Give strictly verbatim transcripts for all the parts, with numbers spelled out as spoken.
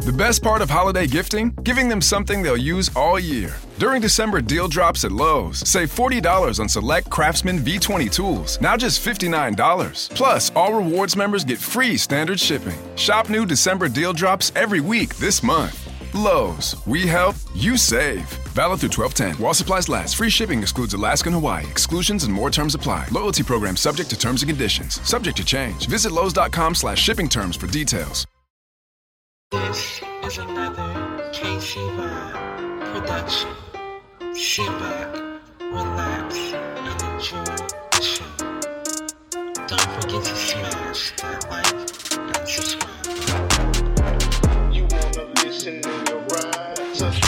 The best part of holiday gifting? Giving them something they'll use all year. During December deal drops at Lowe's, save forty dollars on select Craftsman V twenty tools, now just fifty-nine dollars. Plus, all rewards members get free standard shipping. Shop new December deal drops every week this month. Lowe's, we help, you save. Valid through twelve ten. While supplies last. Free shipping excludes Alaska and Hawaii. Exclusions and more terms apply. Loyalty program subject to terms and conditions. Subject to change. Visit Lowe's.com slash shipping terms for details. This is another K C Vibe production. Sit back, relax, and enjoy the show. Don't forget to smash that like and subscribe. You wanna listen in your ride,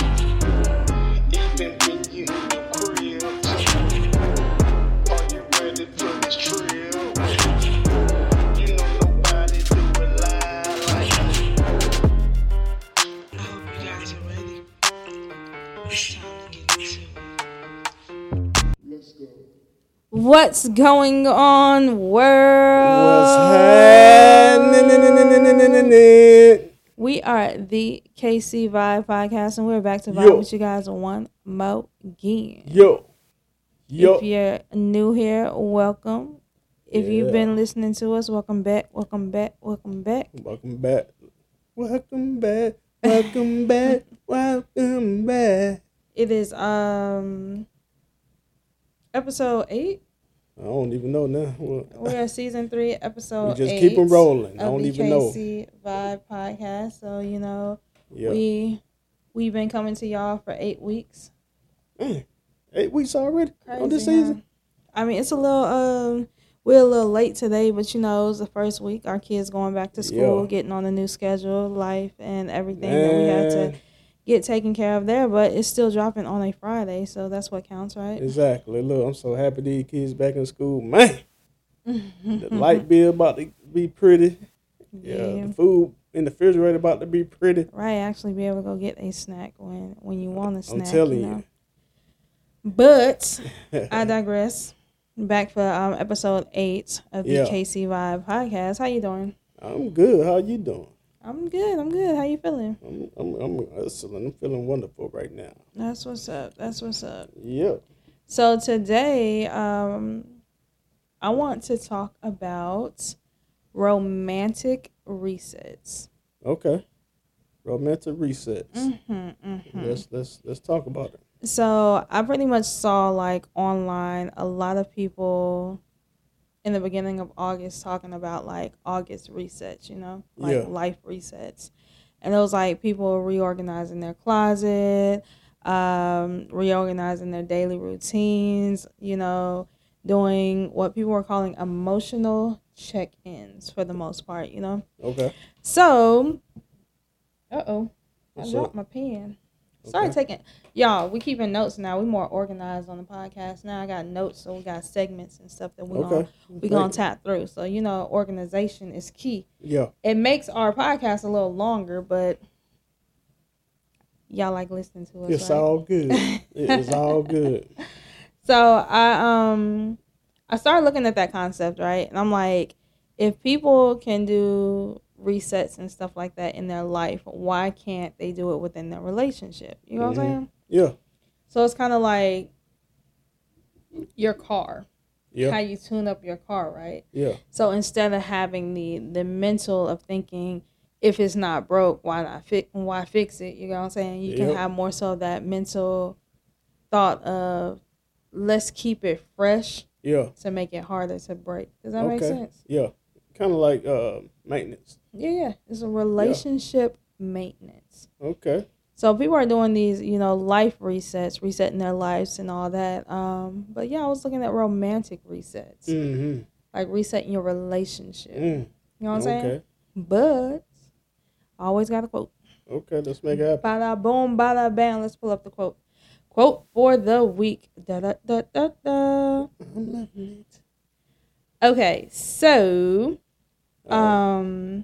even when you in your crib. Are you ready for this trip? You know nobody do it live like me. I hope you guys are ready. It's time to get into it. Let's go. What's going on, world? What's happening? We are the K C Vibe Podcast, and we're back to vibe Yo. with you guys one more again. Yo. Yo. If you're new here, welcome. If you've Yeah. been listening to us, welcome back, welcome back, welcome back. Welcome back. Welcome back. Welcome back. Welcome back. It is um episode eight. I don't even know now. Well, We're at season three, episode we just eight keep them rolling. I of don't the even know. K C Vibe Podcast. So you know, Yeah. we we've been coming to y'all for eight weeks. Man, eight weeks already Crazy, on this huh? season. I mean, it's a little um we're a little late today, but you know, it's the first week. Our kids going back to school, Yeah. getting on the new schedule, life, and everything that we had to Man, get taken care of there. But it's still dropping on a Friday, so that's what counts, right? exactly. Look, I'm so happy these kids back in school. Man, the light bill about to be pretty. Yeah, Yeah. the food in the refrigerator about to be pretty. Right, actually be able to go get a snack when when you want a snack. I'm telling you. Know? you. But I digress. Back for um episode eight of the Yeah. K C Vibe Podcast. How you doing? I'm good. How you doing? I'm good. I'm good. How you feeling? I'm, I'm, I'm excellent. I'm feeling wonderful right now. That's what's up. That's what's up. Yep. So today, um, I want to talk about romantic resets. Okay. Romantic resets. Mm-hmm, mm-hmm. Let's let's let's talk about it. So I pretty much saw like online a lot of people in the beginning of August talking about like August resets, you know, like Yeah. life resets. And it was like people reorganizing their closet, um, reorganizing their daily routines, you know, doing what people were calling emotional check-ins for the most part, you know. Okay. So, uh-oh, I What's dropped up? my pen. Sorry, Okay. taking y'all. We keeping notes now. We more organized on the podcast now. I got notes, so we got segments and stuff that we Okay. gonna we Thank gonna you. tap through. So you know, organization is key. Yeah. It makes our podcast a little longer, but y'all like listening to us. It's right? all good. It's all good. So I um I started looking at that concept, right? And I'm like, if people can do resets and stuff like that in their life, why can't they do it within their relationship? You know what I'm Mhm. saying? Yeah. So it's kind of like your car, how Yeah. you tune up your car, right? Yeah. So instead of having the the mental of thinking, if it's not broke, why not fix? Why fix it? You know what I'm saying? You can Yep. have more so that mental thought of let's keep it fresh Yeah. to make it harder to break. Does that make Okay. sense? Yeah. Kind of like uh maintenance. Yeah, yeah. It's a relationship maintenance. Okay. So people are doing these, you know, life resets, resetting their lives and all that. Um, but yeah, I was looking at romantic resets, Mm-hmm. like resetting your relationship. Mm. You know what I'm saying? Okay. But I always got a quote. Okay. Let's make it happen. Bada boom, bada bam. Let's pull up the quote. Quote for the week. Da da da da da. I'm loving it. Okay, so Uh, um,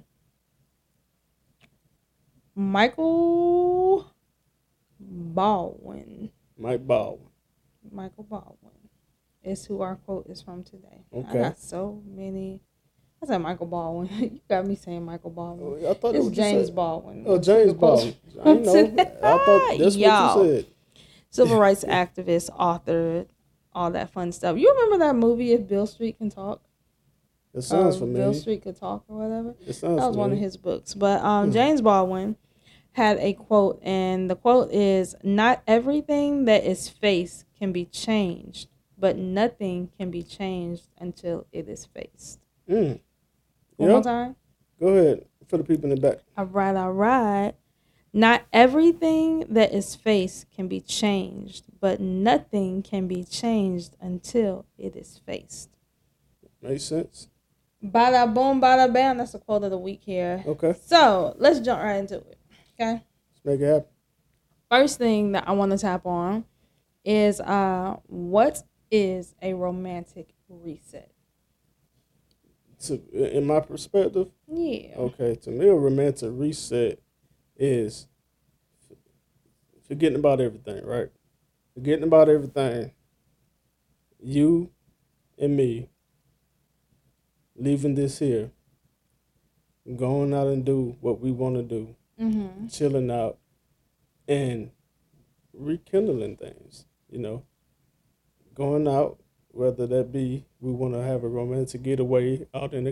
Michael Baldwin. Mike Baldwin. Michael Baldwin is who our quote is from today. I Okay. got so many I said Michael Baldwin. You got me saying Michael Baldwin. Oh, I thought that It's what you James said. Baldwin. Oh, James Baldwin. I know. I thought that's what Y'all. you said. Civil rights activist, author, all that fun stuff. You remember that movie If Bill Street Can Talk? It sounds Or familiar. Bill Street Could Talk or whatever. It sounds That was one of familiar. his books. But um, Hmm. James Baldwin had a quote, and the quote is, "Not everything that is faced can be changed, but nothing can be changed until it is faced." Mm. One Yeah. more time. Go ahead for the people in the back. All right, all right. Not everything that is faced can be changed, but nothing can be changed until it is faced. Makes sense. Bada boom, bada bam. That's the quote of the week here. Okay. So let's jump right into it. Okay. Let's make it happen. First thing that I want to tap on is uh, what is a romantic reset? So, in my perspective, Yeah. okay, to me, a romantic reset is forgetting about everything, right? Forgetting about everything. You and me leaving this here, going out and do what we want to do, Mm-hmm. chilling out, and rekindling things, you know, going out, whether that be we want to have a romantic getaway out in a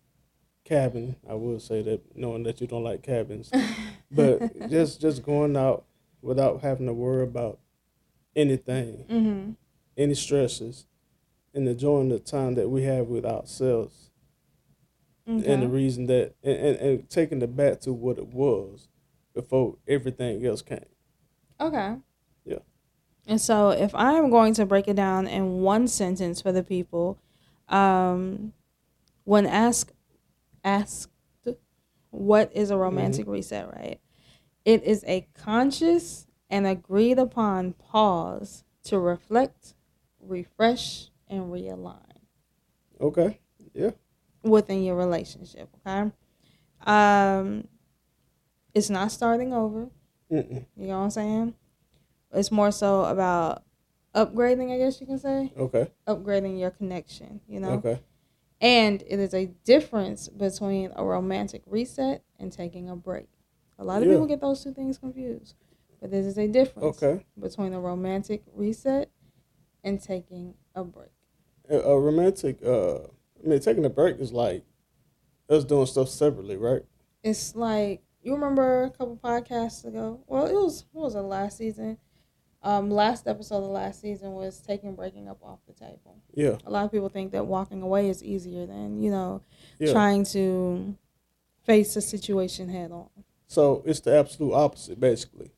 cabin. I will say that, knowing that you don't like cabins, but just just going out without having to worry about anything, Mm-hmm. any stresses, and enjoying the time that we have with ourselves. Okay. And the reason that, and, and, and taking it back to what it was before everything else came. Okay. Yeah. And so if I'm going to break it down in one sentence for the people, um, when asked asked what is a romantic reset, right? It is a conscious and agreed upon pause to reflect, refresh, and realign Okay. Yeah. within your relationship. Okay. Um, it's not starting over. Mm-mm. You know what I'm saying? It's more so about upgrading, I guess you can say. Okay. Upgrading your connection, you know? Okay. And it is a difference between a romantic reset and taking a break. A lot of Yeah. people get those two things confused. But this is a difference Okay. between a romantic reset and taking a break. A, a romantic, uh, I mean, taking a break is like us doing stuff separately, right? It's like, you remember a couple podcasts ago? Well, it was, what was it, last season? Um, last episode of last season was taking breaking up off the table. Yeah. A lot of people think that walking away is easier than, you know, Yeah. trying to face a situation head on. So it's the absolute opposite, basically.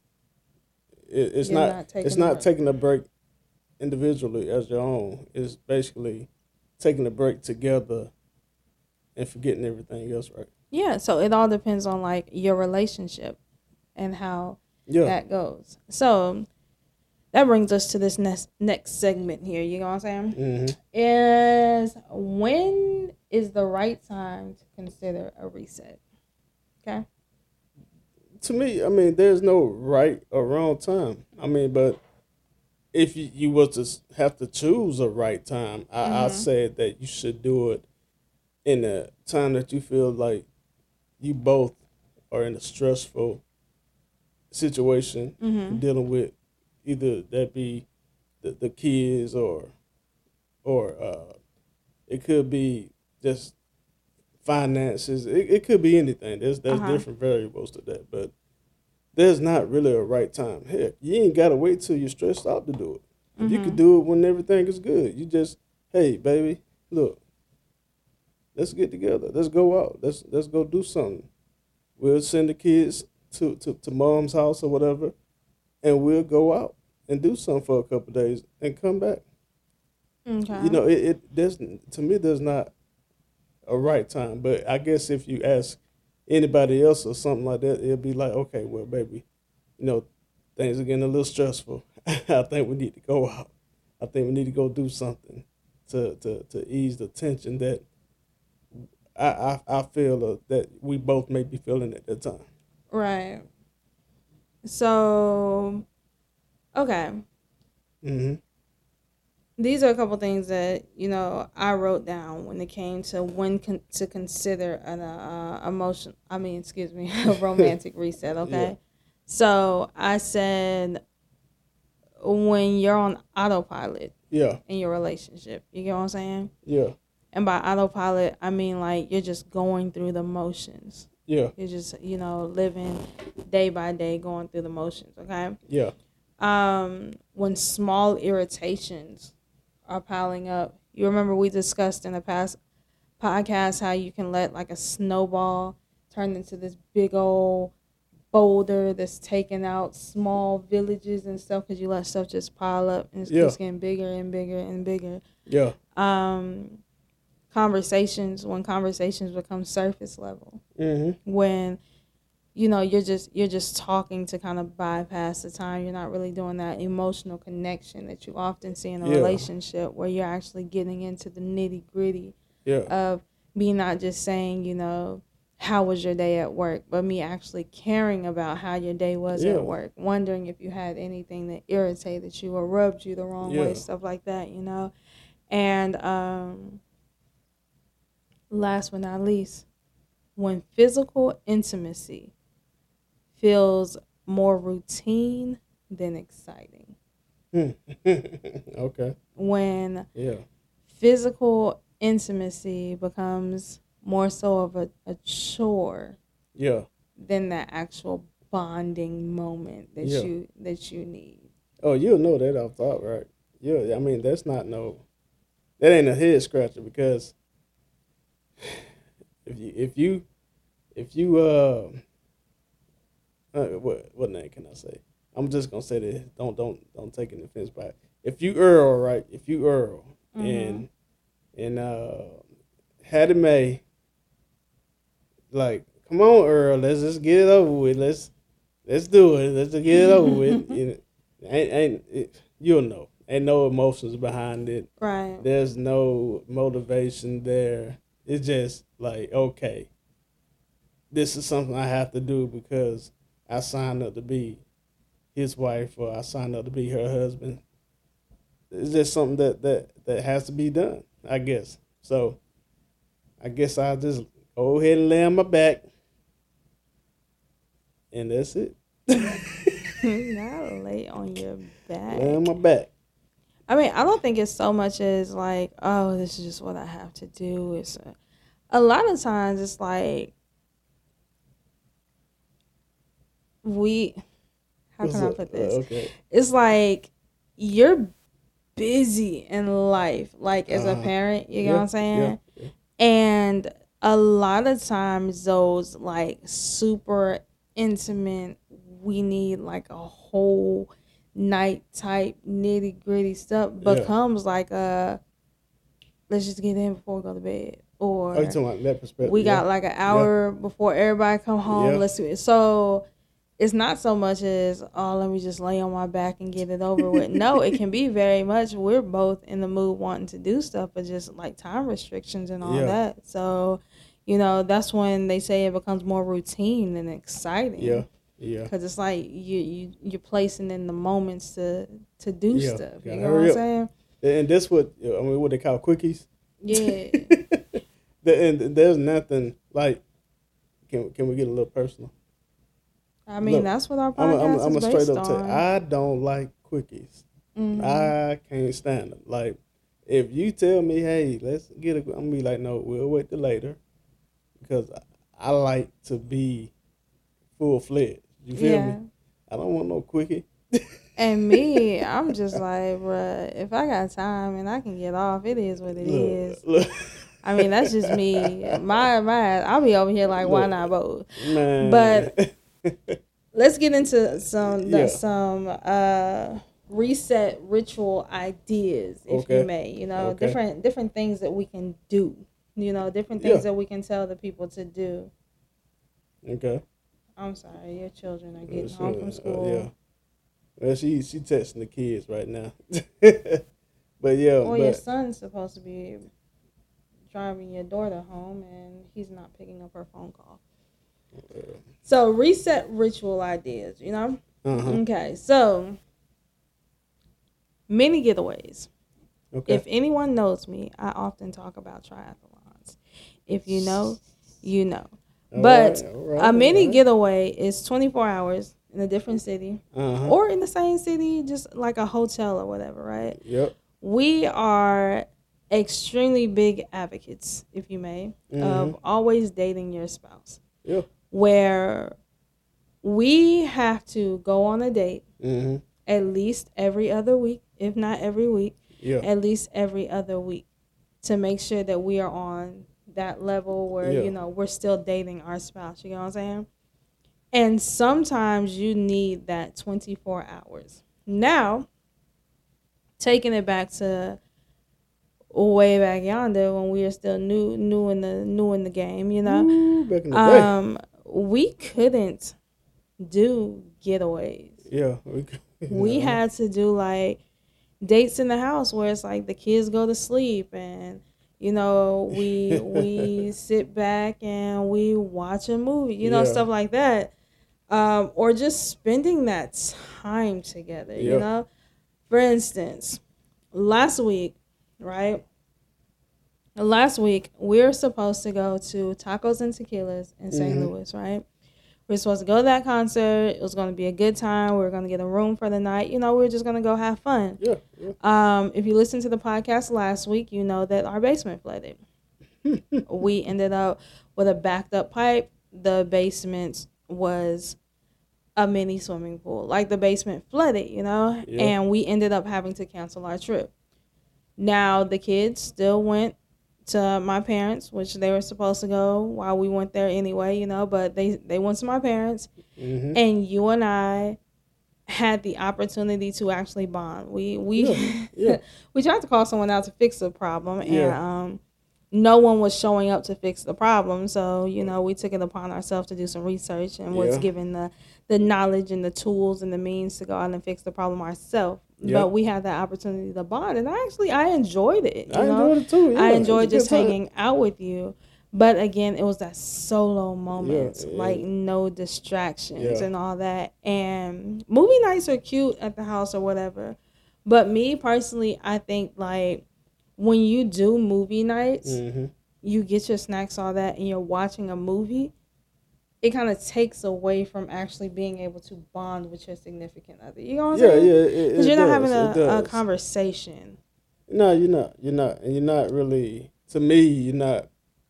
It, it's You're not. not taking it's a not break. taking a break individually as your own. It's basically taking a break together and forgetting everything else, right? Yeah, so it all depends on like your relationship and how Yeah. that goes. So that brings us to this next next segment here. You know what I'm saying? Mm-hmm. Is when is the right time to consider a reset? Okay. To me, I mean, there's no right or wrong time. I mean, but if you, you was to s- have to choose a right time, I, I Mhm. said that you should do it in a time that you feel like you both are in a stressful situation, Mhm. dealing with either that be the, the kids or or uh, it could be just finances. It, it could be anything. There's there's Uh-huh. different variables to that, but there's not really a right time. Heck, you ain't gotta wait till you're stressed out to do it. If you could Mhm. do it when everything is good, you just, hey baby, look, let's get together. Let's go out. Let's let's go do something. We'll send the kids to, to, to mom's house or whatever, and we'll go out and do something for a couple of days and come back. Okay. You know, it, it there's to me there's not a right time, but I guess if you ask anybody else or something like that, it'll be like, okay, well, baby, you know, things are getting a little stressful. I think we need to go out. I think we need to go do something to to, to ease the tension that I I, I feel uh, that we both may be feeling at that time. Right. So, okay. Mm-hmm. these are a couple things that, you know, I wrote down when it came to when con- to consider an uh, emotion. I mean, excuse me, a romantic reset. Okay, Yeah. so I said when you're on autopilot Yeah. in your relationship, you get what I'm saying? Yeah. And by autopilot, I mean like you're just going through the motions. Yeah. You're just, you know, living day by day, going through the motions. Okay. Yeah. Um, when small irritations are piling up, you remember we discussed in the past podcast how you can let like a snowball turn into this big old boulder that's taking out small villages and stuff because you let stuff just pile up and it's Yeah. just getting bigger and bigger and bigger. Yeah. Um, conversations when conversations become surface level, Mm-hmm. when you know you're just you're just talking to kind of bypass the time. You're not really doing that emotional connection that you often see in a Yeah. relationship where you're actually getting into the nitty gritty Yeah. of me not just saying, you know, how was your day at work, but me actually caring about how your day was Yeah. at work, wondering if you had anything that irritated you or rubbed you the wrong Yeah. way, stuff like that, you know. And um last but not least, when physical intimacy feels more routine than exciting. Okay. When Yeah. physical intimacy becomes more so of a, a chore Yeah. than that actual bonding moment that Yeah. you that you need. Oh, you'll know that off top, right? Yeah. I mean, that's not no. That ain't a head scratcher because if you if you if you uh, uh what what name can I say? I'm just gonna say this. Don't don't don't take an offense by it. If you Earl, right? If you Earl Mhm. and and uh Hattie Mae, like, come on, Earl, let's just get it over with. Let's let's do it. Let's just get it over with. You know, ain't ain't it, you'll know. Ain't no emotions behind it. Right. There's no motivation there. It's just like, okay, this is something I have to do because I signed up to be his wife or I signed up to be her husband. It's just something that, that, that has to be done, I guess. So I guess I'll just go ahead and lay on my back. And that's it. Not lay on your back. Lay on my back. I mean, I don't think it's so much as like, oh, this is just what I have to do. It's a, a lot of times it's like we. How What's can I up? put this? Uh, okay. It's like you're busy in life, like as a Uh-huh. parent. You know Yeah, what I'm saying? yeah, yeah. And a lot of times, those like super intimate, we need like a whole night type nitty gritty stuff Yeah. becomes like a let's just get in before we go to bed, or Oh, you talking about that perspective? we got yeah. like an hour before everybody come home. Yeah. Let's do it. So it's not so much as, oh, let me just lay on my back and get it over with. No, it can be very much we're both in the mood wanting to do stuff, but just like time restrictions and all Yeah. that. So, you know, that's when they say it becomes more routine and exciting. Yeah, yeah. Because it's like you, you, you're placing in the moments to, to do Yeah. stuff. You Gotta know what hurry I'm up. saying? And that's what, I mean, what they call quickies. Yeah. The- and there's nothing like, can can we get a little personal? I mean, Look, that's what our I'm podcast a, I'm a, I'm a is straight based up tell on. you, I don't like quickies. Mhm. I can't stand them. Like, if you tell me, hey, let's get a, I'm gonna be like, no, we'll wait till later, because I, I like to be full fledged. You feel Yeah. me? I don't want no quickie. And me, I'm just like, bruh, if I got time and I can get off, it is what it is. Look, look. I mean, that's just me. My, my, I'll be over here like, why Look. not both? Man. But let's get into some the, Yeah. some uh, reset ritual ideas, if Okay. you may. You know, Okay. different different things that we can do. You know, different things Yeah. that we can tell the people to do. Okay. I'm sorry, your children are getting Uh, home so, from uh, school. yeah. Well, she she texting the kids right now. But yeah, Well, your but son's supposed to be driving your daughter home, and he's not picking up her phone call. So reset ritual ideas, you know. uh-huh. Okay, so mini getaways. Okay. If anyone knows me, I often talk about triathlons. If you know, you know. All But right, all right, a mini all right. getaway is twenty-four hours in a different city Uh-huh. or in the same city, just like a hotel or whatever, right? Yep. We are extremely big advocates, if you may, Mhm. of always dating your spouse, Yeah. where we have to go on a date Mm-hmm. at least every other week, if not every week, Yeah. at least every other week, to make sure that we are on that level where, Yeah. you know, we're still dating our spouse. You know what I'm saying? And sometimes you need that twenty-four hours. Now, taking it back to way back yonder when we were still new new in the new in the game, you know, Ooh, back in the day. um, we couldn't do getaways. Yeah. We, We uh-huh. had to do like dates in the house where it's like the kids go to sleep and you know we we sit back and we watch a movie, you know, Yeah. stuff like that, um, or just spending that time together. Yeah. You know, for instance, last week, right? Last week we were supposed to go to Tacos and Tequilas in Saint Mhm. Louis, right? We were supposed to go to that concert. It was going to be a good time. We were going to get a room for the night. You know, we were just going to go have fun. Yeah. Yeah. Um, if you listened to the podcast last week, you know that our basement flooded. We ended up with a backed up pipe. The basement was a mini swimming pool. Like the basement flooded, you know, Yeah. and we ended up having to cancel our trip. Now the kids still went to my parents, which they were supposed to go while we went there anyway, you know, but they, they went to my parents, Mm-hmm. and you and I had the opportunity to actually bond. We we Yeah, yeah. we tried to call someone out to fix the problem, and Yeah. um, no one was showing up to fix the problem. So you know, we took it upon ourselves to do some research and was Yeah. given the the knowledge and the tools and the means to go out and fix the problem ourselves. Yeah. But we had that opportunity to bond, and I actually I enjoyed it. You I know? enjoyed it too. Yeah. I It was a enjoyed good just time. hanging out with you. But again, it was that solo moments, Yeah, like and- no distractions Yeah. and all that. And movie nights are cute at the house or whatever. But me personally, I think like when you do movie nights, Mm-hmm. you get your snacks, all that, and you're watching a movie, it kind of takes away from actually being able to bond with your significant other. You know what I'm Yeah, saying? yeah. It, Because it you're not does, having it a, a does. conversation. No, you're not. You're not, and you're not really. To me, you're not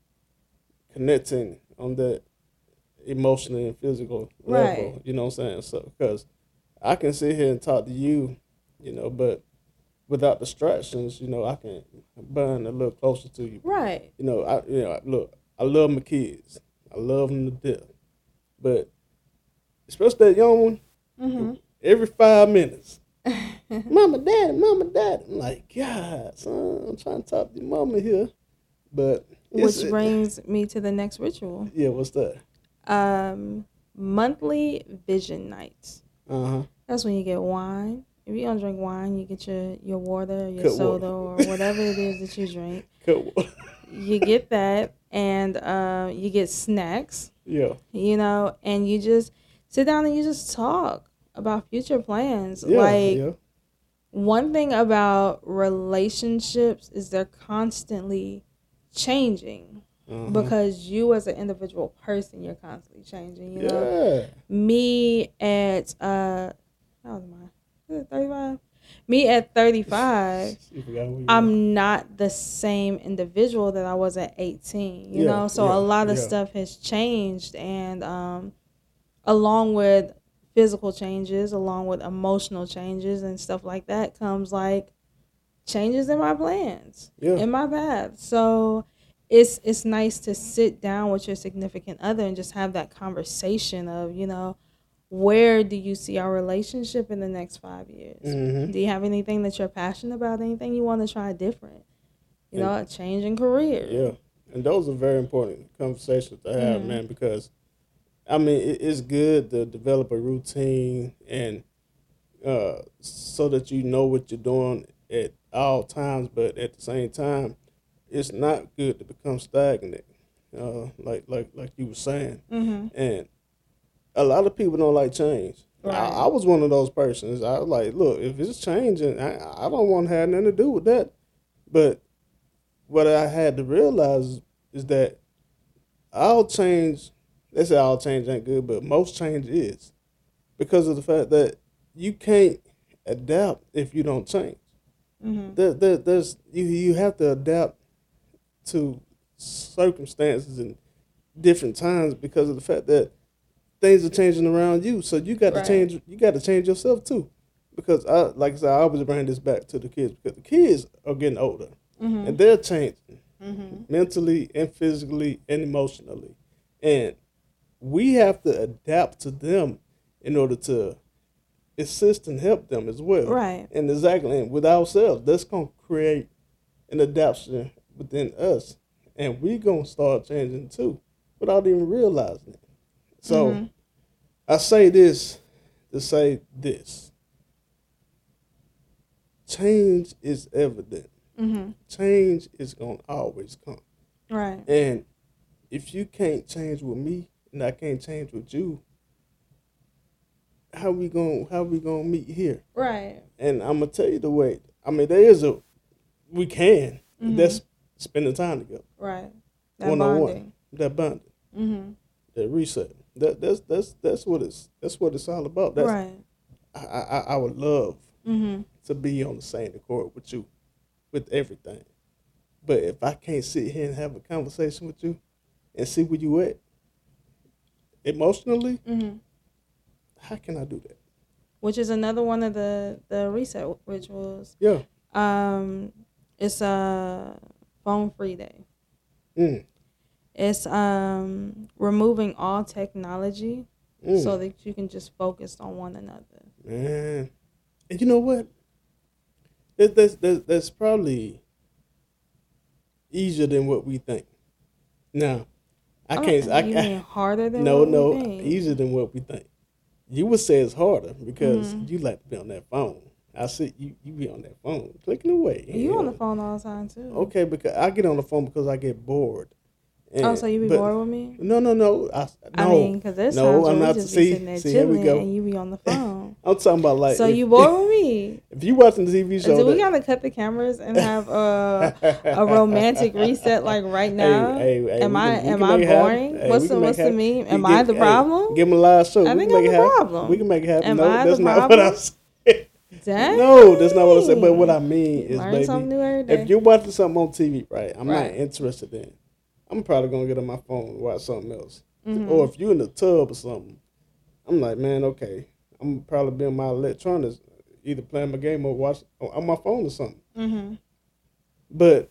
connecting on that emotional and physical level. Right. You know what I'm saying? So, because I can sit here and talk to you, you know, but without distractions, you know, I can bond a little closer to you. Right. You know, I you know, look, I love my kids. I love them to death, but especially that young one, Mm-hmm. every five minutes. Mama, daddy, mama, daddy. I'm like, God, son, I'm trying to talk to your mama here. But it's- Which brings me to the next ritual. yeah, what's that? Um, monthly vision nights. Uh huh. That's when you get wine. If you don't drink wine, you get your, your water, your Cut soda, water. or whatever it is that you drink. Cool. You get that, and uh, you get snacks, Yeah. you know, and you just sit down and you just talk about future plans. Yeah. like, yeah. one thing about relationships is they're constantly changing. Uh-huh. Because you as an individual person, you're constantly changing, you know. Yeah. Me at uh how old am I? Is it thirty-five? Me at thirty-five, You forgot who you were. I'm not the same individual that I was at eighteen, you Yeah, know. So yeah, a lot of yeah. stuff has changed, and um along with physical changes, along with emotional changes and stuff like that, comes like changes in my plans, Yeah. in my path. So it's it's nice to sit down with your significant other and just have that conversation of, you know, where do you see our relationship in the next five years? Mhm. Do you have anything that you're passionate about? Anything you want to try different? You know, a change in career. Yeah. And those are very important conversations to have, Mhm. man, because I mean, it, it's good to develop a routine and uh, so that you know what you're doing at all times, but at the same time, it's not good to become stagnant, uh, like like like you were saying. Mm-hmm. And a lot of people don't like change. Right. I, I was one of those persons. I was like, look, if it's changing, I, I don't want to have nothing to do with that. But what I had to realize is that all change, they say all change ain't good, but most change is because of the fact that you can't adapt if you don't change. Mm-hmm. There, there, there's you, you have to adapt to circumstances and different times because of the fact that things are changing around you. So you got Right. to change. You got to change yourself too. Because I, like I said, I always bring this back to the kids because the kids are getting older Mm-hmm. and they're changing Mm-hmm. mentally and physically and emotionally, and we have to adapt to them in order to assist and help them as well. Right. And exactly, and with ourselves, that's gonna create an adaptation within us, and we gonna start changing too, without even realizing it. So, Mhm. I say this to say this: change is evident. Mm-hmm. Change is gonna always come, Right. and if you can't change with me, and I can't change with you, how we gonna how we gonna meet here? Right. And I'm gonna tell you the way. I mean, there is a we can. Mhm. That's spending time together, Right. That one on bonding. one, that bonding, Mm-hmm. that reset. That that's that's that's what it's that's what it's all about. That's Right. I, I I would love Mm-hmm. to be on the same accord with you, with everything. But if I can't sit here and have a conversation with you, and see where you at, emotionally, Mm-hmm. how can I do that? Which is another one of the the reset rituals. Yeah. Um, it's a phone free day. Mm. It's um removing all technology Mm. so that you can just focus on one another. Man, and you know what? That, that's that's that's probably easier than what we think. Now, I Oh, can't. I, you I mean harder than no what no we think? easier than what we think. You would say it's harder because Mhm. you like to be on that phone. I see you you be on that phone clicking away. You on the know. phone all the time too. Okay, because I get on the phone because I get bored. Oh, And- so you be but- bored with me? No, no, no. I, no, I mean, because there's no, times I'm where not. we just See, be sitting there see, here we chilling go. and you be on the phone. I'm talking about like. so if, you bored with me? If you watching the T V show, Do we that- gotta cut the cameras and have a a romantic reset like right now? Hey, hey, hey, am we I can- we am can I make it happen. boring? Hey, what's we the can make what's it the happen. meme? We Am get- I the hey, problem? Give them a live show. I we think can I'm make the it happen. problem. We can make it happen. Am no, I that's the not what I problem? said. Dang. No, that's not what I said. But what I mean is, Learn baby, something new every day. if you're watching something on T V, right, I'm Right. not interested in. I'm probably gonna get on my phone and watch something else. Mhm. Or if you're in the tub or something, I'm like, man, okay, I'm probably be on my electronics, either playing my game or watch on my phone or something. Mhm. But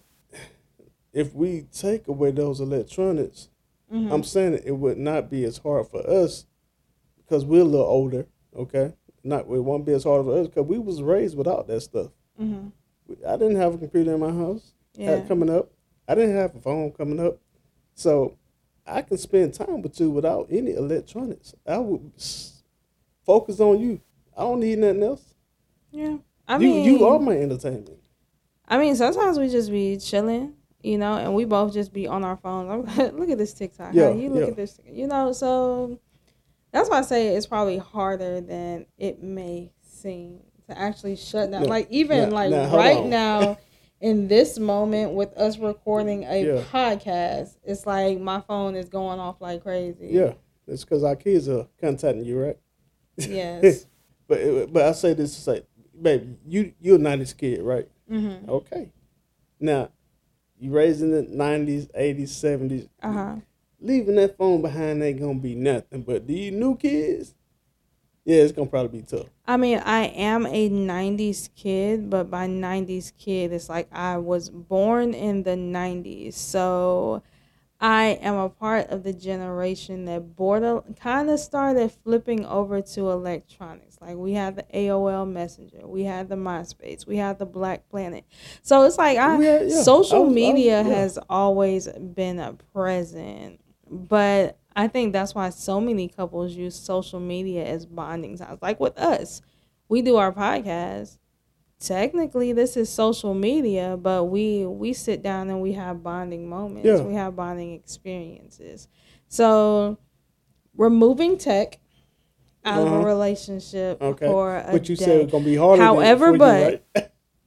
if we take away those electronics, Mhm. I'm saying it would not be as hard for us because we're a little older, okay? Not it won't be as hard for us because we was raised without that stuff. Mhm. I didn't have a computer in my house uh, Yeah. coming up. I didn't have a phone coming up, so I can spend time with you without any electronics. I would s- focus on you. I don't need nothing else. Yeah. I you mean, you are my entertainment. I mean, sometimes we just be chilling, you know, and we both just be on our phones. I'm like, look at this TikTok. Yeah, Yeah, you look yeah. at this, you know. So that's why I say it's probably harder than it may seem to actually shut down. Now- like even now- like now, hold right on. now, in this moment with us recording a Yeah. podcast, it's like my phone is going off like crazy. Yeah, it's because our kids are contacting you, right? Yes. But it- but I say this to say, baby, you you're a nineties kid, right? mhm. Okay. Now, you raised in the nineties, eighties, seventies. Uh huh. Leaving that phone behind ain't gonna be nothing. But these new kids, yeah, it's gonna probably be tough. I mean, I am a nineties kid, but by nineties kid, it's like I was born in the nineties. So I am a part of the generation that border kind of started flipping over to electronics. Like we had the A O L Messenger, we had the MySpace, we had the Black Planet. So it's like I, We had- yeah. social I was- I was- media yeah. has always been a present. But I think that's why so many couples use social media as bonding times. Like with us, we do our podcast. Technically, this is social media, but we we sit down and we have bonding moments. Yeah. We have bonding experiences. So, removing tech out of Uh-huh. a relationship Okay. for a But you day. said it's gonna be harder. than However, for you, but right?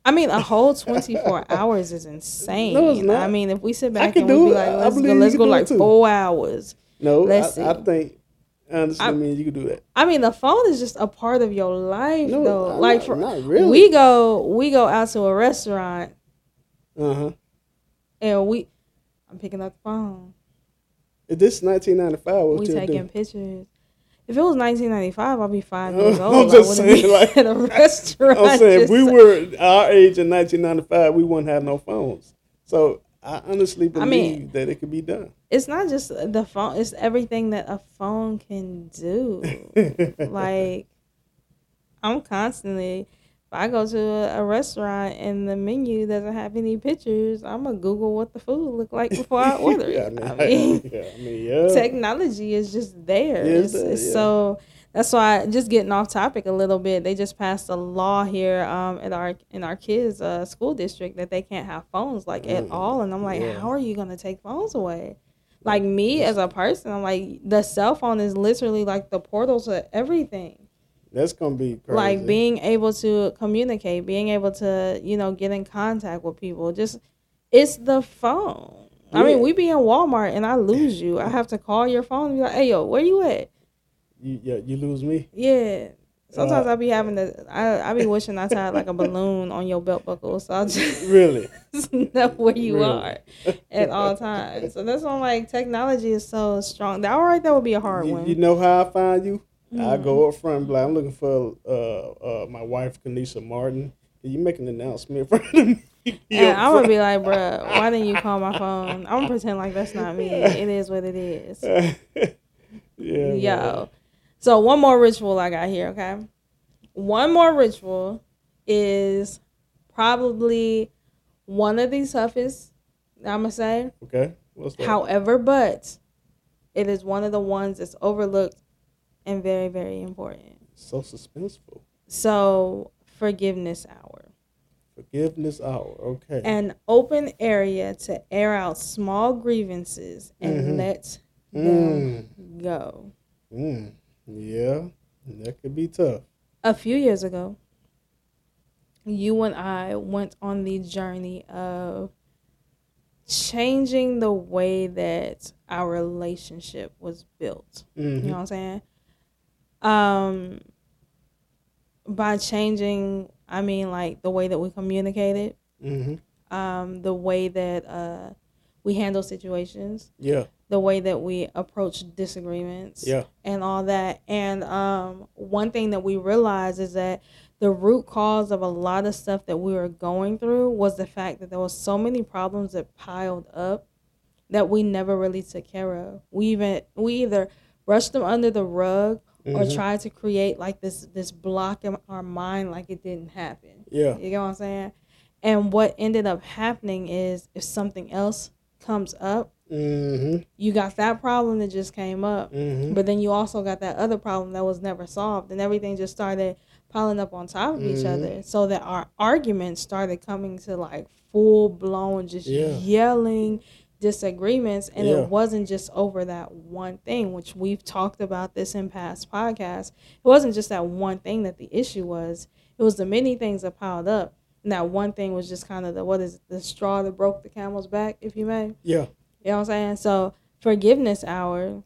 I mean, a whole twenty-four hours is insane. No, it's not. I mean, if we sit I back can and we do be it. like, I let's go, believe let's you go can do it like too. four hours. No, Let's I, I see. think honestly, I- I mean, you could do that. I mean, the phone is just a part of your life, No, though. I'm Like, not- for not really. we go, we go out to a restaurant, Uh huh. and we, I'm picking up the phone. If this is nineteen ninety-five, what We you taking do? pictures. If it was nineteen ninety-five, I'd be five I'm years old. just I wouldn't saying, be like- at a restaurant. I'm saying, if just we like- were our age in nineteen ninety-five, we wouldn't have no phones. So I honestly believe I mean- that it could be done. It's not just the phone; it's everything that a phone can do. Like, I'm constantly, if I go to a, a restaurant and the menu doesn't have any pictures, I'm gonna Google what the food look like before I order yeah, I it. mean, I mean, yeah, I mean, yeah. technology is just there. Yeah, It's, it's there, it's yeah. so that's why, just getting off topic a little bit, they just passed a law here um at our in our kids' uh, school district that they can't have phones like at Mm, all. And I'm like, yeah. how are you gonna take phones away? Like, me as a person, I'm like, the cell phone is literally like the portal to everything. That's gonna be crazy. Like, being able to communicate, being able to, you know, get in contact with people. Just, it's the phone. I Yeah. mean, we be in Walmart and I lose you. I have to call your phone and be like, hey, yo, where you at? you, yeah, you lose me. Yeah. Sometimes Uh, I be having to, I, I be wishing I tied like a balloon on your belt buckle so I just Really? know where you Really? are at all times. So that's why I'm like, technology is so strong. That, all right, that would be a hard You, one. you know how I find you? I Hmm. go up front and be like, I'm looking for uh, uh, my wife, Kanisha Martin. Can you make an announcement in front of me? And I'm gonna be like, bruh, why didn't you call my phone? I'm gonna pretend like that's not me. It is what it is. yeah, man. Yo. So one more ritual I got here, okay? One more ritual is probably one of the toughest, I'm gonna say. Okay, what's that? However, but it is one of the ones that's overlooked and very, very important. So suspenseful. So, forgiveness hour. Forgiveness hour. Okay. An open area to air out small grievances and Mhm. let them go. Mm. Yeah, that could be tough. A few years ago, you and I went on the journey of changing the way that our relationship was built. Mhm. You know what I'm saying? Um, by changing, I mean like the way that we communicated, Mm-hmm. um, the way that uh, we handle situations, Yeah, the way that we approach disagreements, yeah. and all that. And um, one thing that we realized is that the root cause of a lot of stuff that we were going through was the fact that there was so many problems that piled up that we never really took care of. We even we either brushed them under the rug or Mhm. tried to create like this this block in our mind like it didn't happen. Yeah. You get what I'm saying? And what ended up happening is if something else comes up, Mm-hmm. you got that problem that just came up, Mm-hmm. but then you also got that other problem that was never solved, and everything just started piling up on top of each Mhm. other, so that our arguments started coming to like full blown, just Yeah. yelling disagreements, and Yeah. it wasn't just over that one thing, which we've talked about this in past podcasts. It wasn't just that one thing that the issue was; it was the many things that piled up, and that one thing was just kind of the what is it, the straw that broke the camel's back, if you may. Yeah. You know what I'm saying? So, forgiveness hour,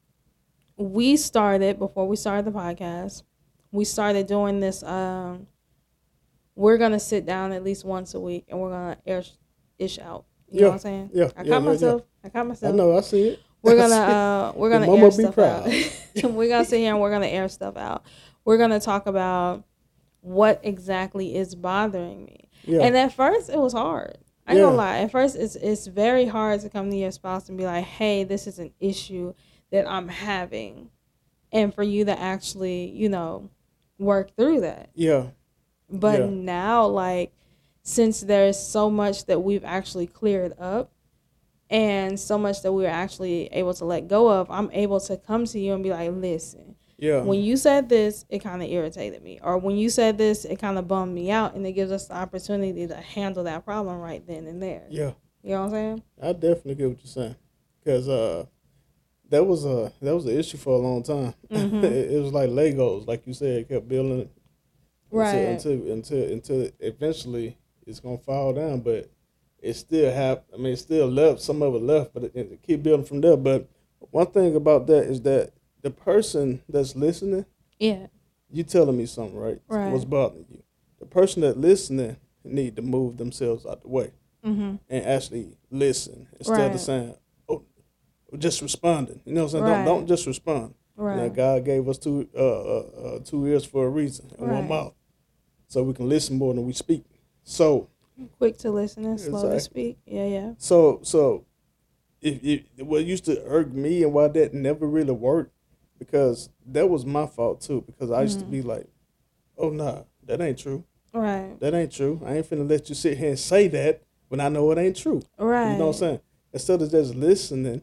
we started before we started the podcast. We started doing this. Um, we're gonna sit down at least once a week, and we're gonna air sh- ish out. You know Yeah, what I'm saying? yeah, I yeah, caught yeah, myself. I caught I myself. know. I see it. We're gonna uh, we're Your gonna mama air be stuff proud. out. We're gonna sit here and we're gonna air stuff out. We're gonna talk about what exactly is bothering me. Yeah. And at first, it was hard. I ain't Yeah. gonna lie. At first, it's it's very hard to come to your spouse and be like, "Hey, this is an issue that I'm having," and for you to actually, you know, work through that. yeah. But Yeah. now, like, since there's so much that we've actually cleared up, and so much that we were actually able to let go of, I'm able to come to you and be like, "Listen, Yeah. when you said this, it kind of irritated me. Or when you said this, it kind of bummed me out." And it gives us the opportunity to handle that problem right then and there. Yeah. You know what I'm saying? I definitely get what you're saying, because uh, that was a that was an issue for a long time. Mhm. it, it was like Legos, like you said, it kept building Right. until until until, until eventually it's gonna fall down, but it still have. I mean, it still left. Some of it left, but it, it keep building from there. But one thing about that is that the person that's listening, Yeah. you telling me something, right? Right. What's bothering you? The person that listening need to move themselves out the way Mm-hmm. and actually listen instead Right. of saying, "Oh, just responding." You know what I'm saying? Right. Don't don't just respond. Right. You know, God gave us two uh, uh, uh, two ears for a reason and Right. one mouth, so we can listen more than we speak. So Quick to listen and slow to Exactly. speak. Yeah, yeah. so so if, if what used to irk me and why that never really worked, because that was my fault too. Because I used to be like, "Oh nah, that ain't true. Right. That ain't true. I ain't finna let you sit here and say that when I know it ain't true." Right. You know what I'm saying? Instead of just listening,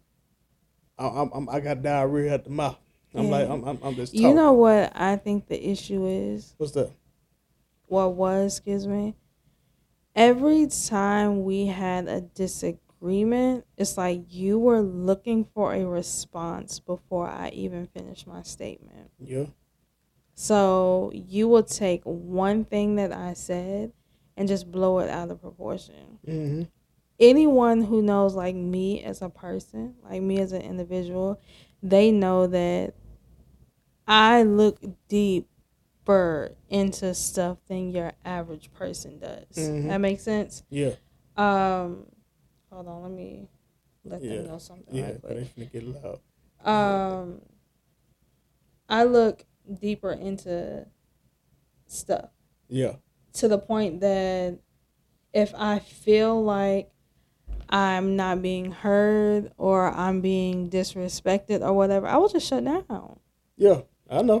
I, I'm, I'm I got diarrhea at the mouth. I'm Yeah. like I'm I'm, I'm just You talking. know what I think the issue is? What's that? What was, excuse me? Every time we had a disagreement, it's like you were looking for a response before I even finished my statement. Yeah. So you will take one thing that I said and just blow it out of proportion. Mm-hmm. Anyone who knows like me as a person, like me as an individual, they know that I look deeper into stuff than your average person does. Mhm. That makes sense? Yeah. Um, hold on, let me let Yeah. them know something Yeah. right quick. They finna get loud. Um, I look deeper into stuff Yeah. to the point that if I feel like I'm not being heard or I'm being disrespected or whatever, I will just shut down. Yeah. I know.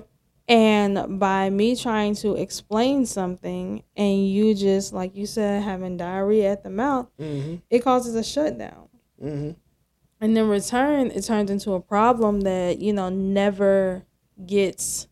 And by me trying to explain something and you just, like you said, having diarrhea at the mouth, Mm-hmm. it causes a shutdown. Mm-hmm. And in return, it turns into a problem that, you know, never gets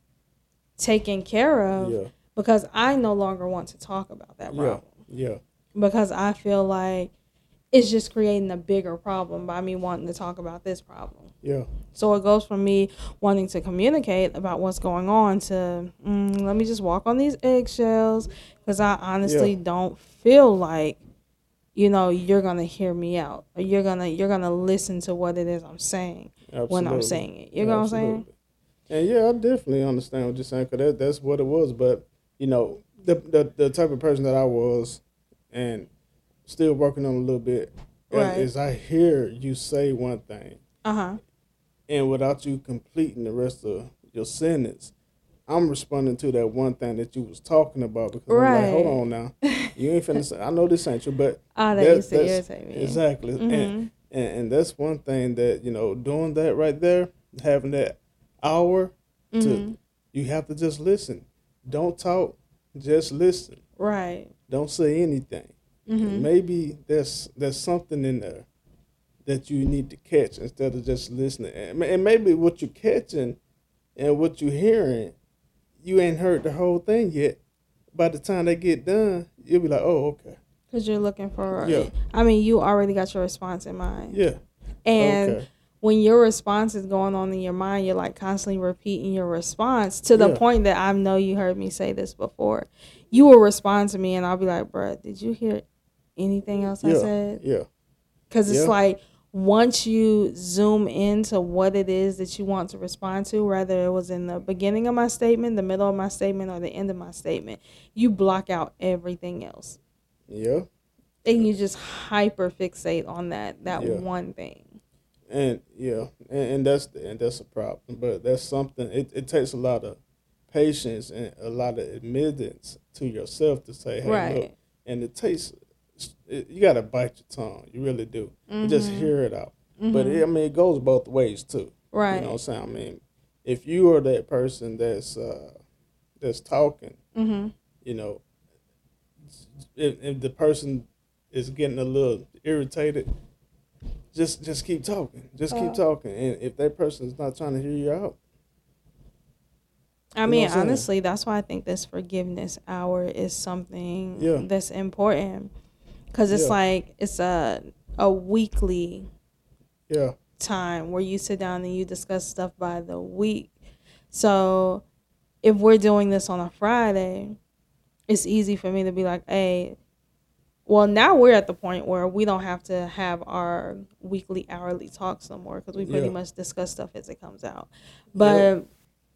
taken care of Yeah. because I no longer want to talk about that Yeah. problem. Yeah. Because I feel like it's just creating a bigger problem by me wanting to talk about this problem. Yeah. So it goes from me wanting to communicate about what's going on to mm, let me just walk on these eggshells because I honestly Yeah. don't feel like, you know, you're gonna hear me out or you're gonna you're gonna listen to what it is I'm saying when I'm Absolutely. saying it. You know what I'm saying? Absolutely. And yeah, I definitely understand what you're saying because that, that's what it was. But you know, the, the the type of person that I was, and still working on a little bit, Right. is I hear you say one thing, Uh huh. and without you completing the rest of your sentence, I'm responding to that one thing that you was talking about because I'm like, hold Right. on now, you ain't finna say. I know this ain't true, but Oh, that that- used to that's- irritate me. exactly, Mhm. and, and and that's one thing that you know, doing that right there, having that hour to, Mhm. you have to just listen. Don't talk, just listen. Right. Don't say anything. Mhm. Maybe there's there's something in there that you need to catch instead of just listening. And ma- and maybe what you're catching and what you're hearing, you ain't heard the whole thing yet. By the time they get done, you'll be like, oh, okay. Because you're looking for, Yeah. I mean, you already got your response in mind. Yeah. And Okay. when your response is going on in your mind, you're like constantly repeating your response to the Yeah. point that I know you heard me say this before. You will respond to me and I'll be like, bruh, did you hear anything else I Yeah. said? Yeah. Because it's Yeah. like once you zoom into what it is that you want to respond to, whether it was in the beginning of my statement, the middle of my statement, or the end of my statement, you block out everything else. Yeah. And you just hyper fixate on that that Yeah. one thing. And yeah, and, and that's and that's a problem. But that's something. It, it takes a lot of patience and a lot of admittance to yourself to say, "Hey, Right. look." And it takes. It, you gotta bite your tongue. You really do. You just hear it out. But it, I mean, it goes both ways too. Right. You know what I'm saying? I mean, if you are that person that's uh, that's talking, Mm-hmm. you know, if, if the person is getting a little irritated, just just keep talking. Just keep Uh. talking. And if that person is not trying to hear you out, I You know mean, what I'm saying? honestly, that's why I think this forgiveness hour is something Yeah. that's important. Because it's Yeah. like, it's a a weekly yeah, time where you sit down and you discuss stuff by the week. So if we're doing this on a Friday, it's easy for me to be like, hey, well, now we're at the point where we don't have to have our weekly, hourly talks no more because we pretty Yeah. much discuss stuff as it comes out. But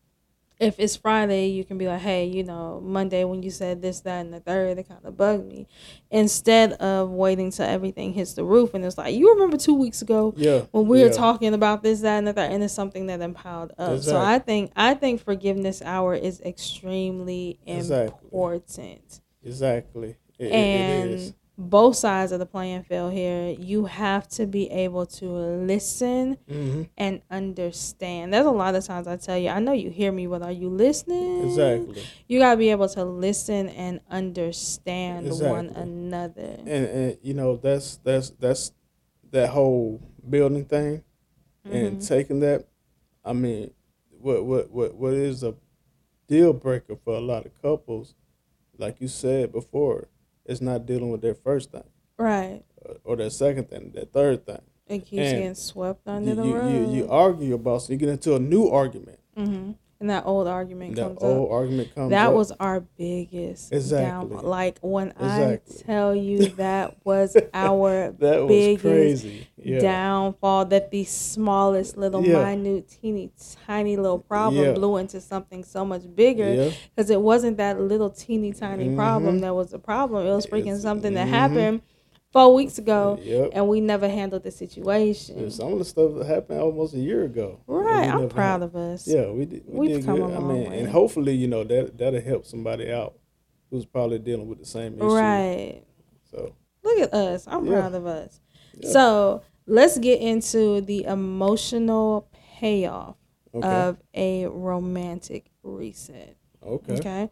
if it's Friday, you can be like, hey, you know, Monday when you said this, that, and the third, it kind of bugged me. Instead of waiting till everything hits the roof and it's like, you remember two weeks ago Yeah. when we were yeah. talking about this, that, and the third, and it's something that then piled up. So Exactly. I think I think forgiveness hour is extremely Exactly. important. Exactly. It, it- it And is. both sides of the playing field here, you have to be able to listen Mm-hmm. and understand. There's a lot of times I tell you, I know you hear me, but are you listening? Exactly. You gotta be able to listen and understand one Exactly. another. And and you know that's that's that's that whole building thing, and Mhm. taking that. I mean, what what what what is a deal breaker for a lot of couples, like you said before, is not dealing with their first thing Right. or, or their second thing, their third thing. It keeps And getting swept under You the you, rug. you you argue about, so you get into a new argument. hmm And that old argument That comes old up. argument comes That up. was our biggest Exactly. downfall. Like when Exactly. I tell you that was our that was biggest crazy. Yeah. downfall, that the smallest little Yeah. minute teeny tiny little problem Yeah. blew into something so much bigger, Yeah. because it wasn't that little teeny tiny problem Mhm. that was the problem. It was freaking It's- something that mhm. happened four weeks ago Yep. and we never handled the situation. Yeah, some of the stuff that happened almost a year ago. Right. We I'm never proud had- of us. Yeah, we did. We We've did come good. a I long mean, way. and hopefully, you know, that that'll help somebody out who's probably dealing with the same issue. Right. So Look at us. I'm Yeah. proud of us. Yeah. So let's get into the emotional payoff okay, of a romantic reset. okay, Okay.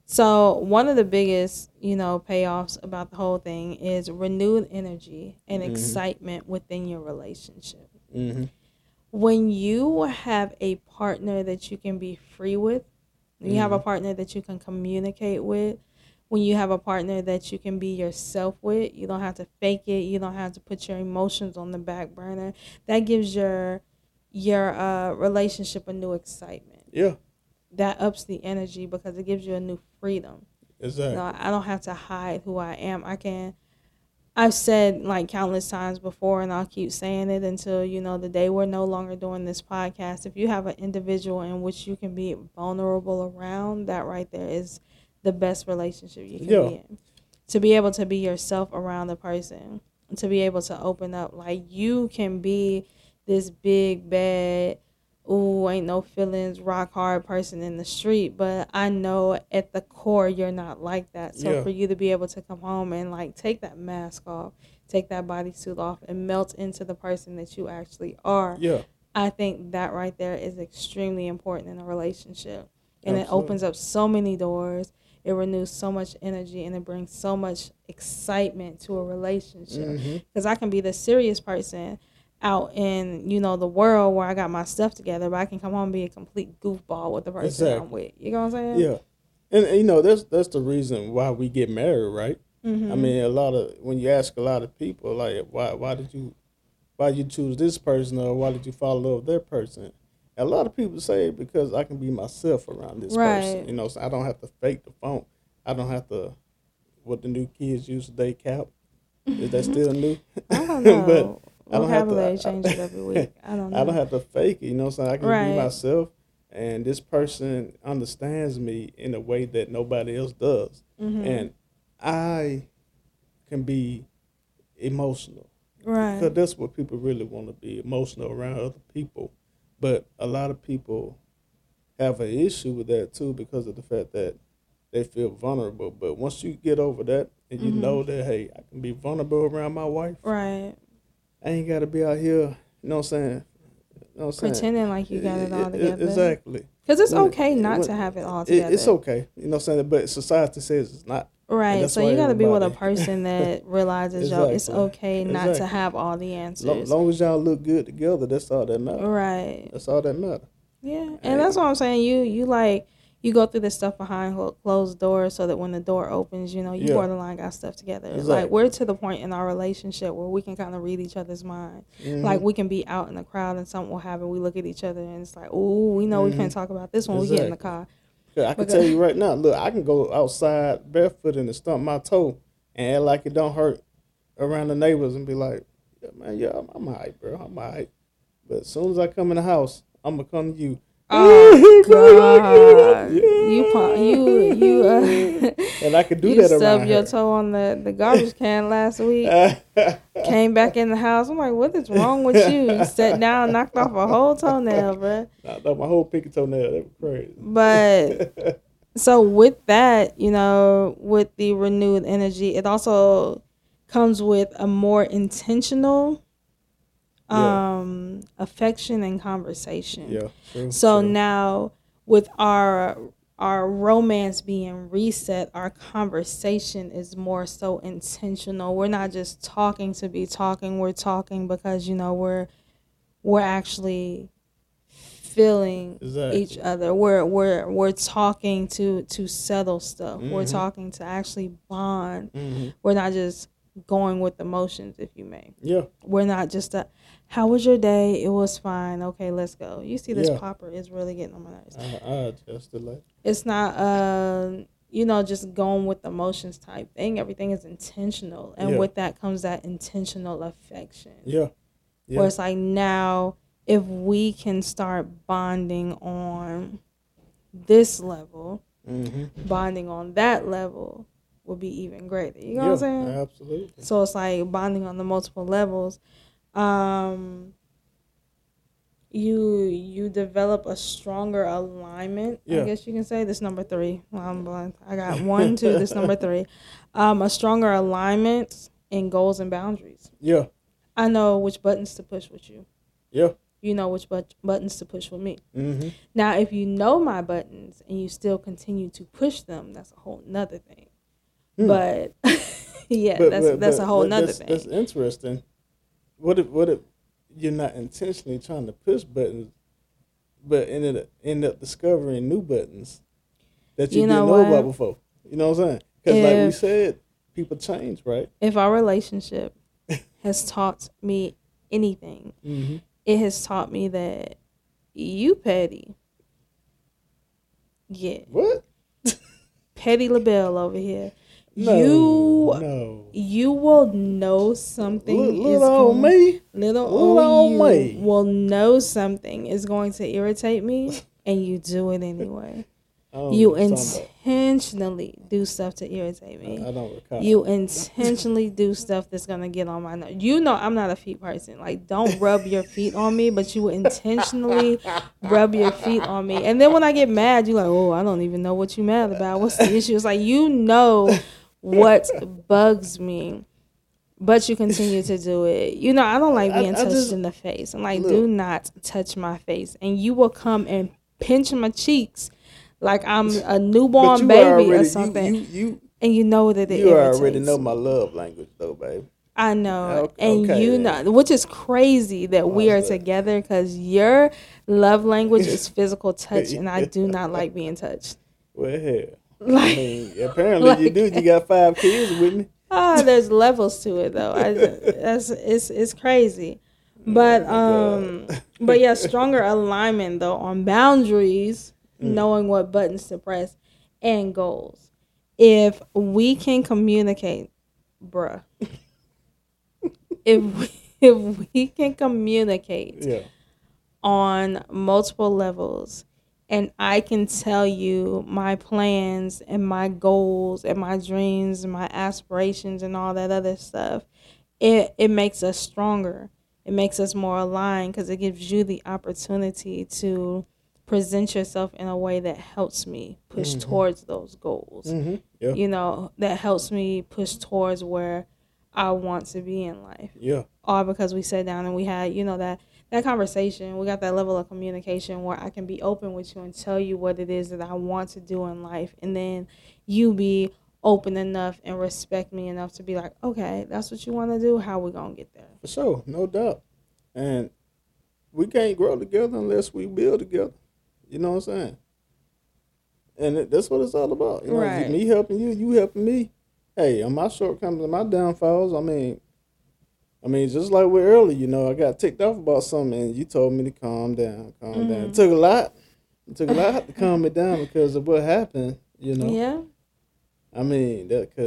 So one of the biggest, you know, payoffs about the whole thing is renewed energy and Mhm. excitement within your relationship. mm-hmm. When you have a partner that you can be free with, when you have a Mhm. partner that you can communicate with, when you have a partner that you can be yourself with, you don't have to fake it, you don't have to put your emotions on the back burner. That gives your your uh, relationship a new excitement. Yeah, That ups the energy because it gives you a new freedom. exactly. No, I don't have to hide who I am. I can. I've said like countless times before, and I'll keep saying it until, you know, the day we're no longer doing this podcast. If you have an individual in which you can be vulnerable around, that right there is the best relationship you can Yeah. be in. To be able to be yourself around the person, to be able to open up, like you can be this big bad, ooh, ain't no feelings, rock hard person in the street, but I know at the core you're not like that. So Yeah. for you to be able to come home and like take that mask off, take that bodysuit off, and melt into the person that you actually are, Yeah, I think that right there is extremely important in a relationship. And it Absolutely. opens up so many doors. It renews so much energy and it brings so much excitement to a relationship. Mhm. Because I can be the serious person out in, you know, the world where I got my stuff together, but I can come home and be a complete goofball with the person I'm Exactly. with. You know what I'm saying? yeah, and, and you know that's that's the reason why we get married, right? Mm-hmm. I mean, a lot of when you ask a lot of people, like, why why did you why did you choose this person, or why did you fall in love with that person? A lot of people say because I can be myself around this Right. person. You know, so I don't have to fake the phone. I don't have to what the new kids use today, cap. Is that still new? I don't know. But I don't have to- Vocabulary changes every week. I don't know. I don't have to fake it. You know, so I can Right. be myself, and this person understands me in a way that nobody else does, Mhm. and I can be emotional. Right. Because that's what people really want to be, emotional around other people. But a lot of people have an issue with that too because of the fact that they feel vulnerable. But once you get over that and you Mhm. know that, hey, I can be vulnerable around my wife, Right. I ain't got to be out here, you know what I'm saying? You know what I'm saying? Pretending like you got it all E- e- together. Exactly. Because it's When- okay not when- to have it all It- together. it's okay, you know what I'm saying? But society says it's not. Right. that's So why you got to be with a everybody- person that realizes, yo, it's Exactly. okay not to Exactly. have all the Lo- answers. long as y'all look good together, that's all that matters. Right. That's all that matters. Yeah. And that's what I'm saying. You you like you go through this stuff behind clo- closed doors so that when the door opens, you know, you Yeah. borderline got stuff together. Like Exactly. we're to the point in our relationship where we can kind of read each other's mind. Mhm. Like we can be out in the crowd and something will happen. We look at each other and it's like, ooh, we know we Mhm. can't talk about this when we get in the Exactly. car. Yeah, I can Because- tell you right now, look, I can go outside barefoot and stump my toe, and act like it don't hurt around the neighbors and be like, yeah, man, yeah, I'm, I'm all right, bro. I'm all right. But as soon as I come in the house, I'm going to come to you. Oh God! You pu- you you uh, And I could do you that around stubbed your her. toe on the, the garbage can last week. Came back in the house. I'm like, what is wrong with you? Sat down, knocked off a whole toenail, bruh. Knocked off my whole pinky toenail. That was crazy. But so with that, you know, with the renewed energy, it also comes with a more intentional Yeah. um affection and conversation. Yeah. True, So true. now with our our romance being reset, our conversation is more so intentional. We're not just talking to be talking. We're talking because, you know, we're we're actually feeling Exactly. each other. We're we're we're talking to to settle stuff. We're Mhm. talking to actually bond. Mm-hmm. We're not just going with emotions, if you may. Yeah. We're not just a, how was your day? It was fine. Okay, let's go. You see, this Yeah. popper is really getting on my nerves. I, I adjusted like. It's not, uh, you know, just going with emotions type thing. Everything is intentional. And Yeah. with that comes that intentional affection. Yeah. Yeah. Where it's like now, if we can start bonding on this level, Mm-hmm. bonding on that level will be even greater. You know Yeah. what I'm saying? Absolutely. So it's like bonding on the multiple levels. Um, you you develop a stronger alignment. Yeah. I guess you can say this number three. Well, I'm blind. I got one, two. This number three. Um, a stronger alignment in goals and boundaries. Yeah. I know which buttons to push with you. Yeah. You know which but- buttons to push with me. Mm-hmm. Now, if you know my buttons and you still continue to push them, that's a whole nother thing. Hmm. But yeah, But- that's but- that's a but- whole but nother that's, thing. That's interesting. What if what if you're not intentionally trying to push buttons, but ended up, end up discovering new buttons that you, You didn't know know about what? before? You know what I'm saying? Because like we If- said, people change, right? If our relationship has taught me anything, Mm-hmm. it has taught me that you petty. Yeah, What? Petty LaBelle over here. No, you no. you will know something Little, is little old going, me. little Little old old you me. will know something is going to irritate me, and you do it anyway. I don't You know what you're talking intentionally do stuff to irritate me. about. I don't recall. You intentionally do stuff that's gonna get on my nerves. You know I'm not a feet person. Like, don't rub your feet on me, but you will intentionally rub your feet on me. And then when I get mad, you're like, oh, I don't even know what you mad about. What's the issue? It's like, you know what bugs me, but you continue to do it. You know, I don't like I- being I touched just- in the face. I'm like, look. do not touch my face. And you will come and pinch my cheeks like I'm a But newborn you baby already, or you- something. You you And you know that it you, irritates already know me. my love language, though, babe. I know, Okay- and okay you then. know, which is crazy that we Why's are that? together because your love language is physical touch, and I do not like being touched. Well, hell. I Like, mean, apparently you like- do. You got five kids with me. ah, there's levels to it though. I, that's it's it's crazy, but um, but yeah, stronger alignment though on boundaries, knowing what buttons to press, and goals. If we can communicate, bruh. if we, if we can communicate Yeah. on multiple levels and I can tell you my plans and my goals and my dreams and my aspirations and all that other stuff, it, it makes us stronger. It makes us more aligned because it gives you the opportunity to present yourself in a way that helps me push towards those goals. Mm-hmm. Yeah. You know, that helps me push towards where I want to be in life. Yeah. All because we sat down and we had, you know, that that conversation. We got that level of communication where I can be open with you and tell you what it is that I want to do in life, and then you be open enough and respect me enough to be like, okay, that's what you want to do. How we gonna get there? For sure, no doubt. And we can't grow together unless we build together. You know what I'm saying? And it, that's what it's all about. You know, Right. me helping you, you helping me. Hey, on my shortcomings and my downfalls, I mean, I mean, just like we earlier, you know, I got ticked off about something, and you told me to calm down, calm down. Mm-hmm. It took a lot. It took a lot to calm me down because of what happened. You know. Yeah. I mean, that because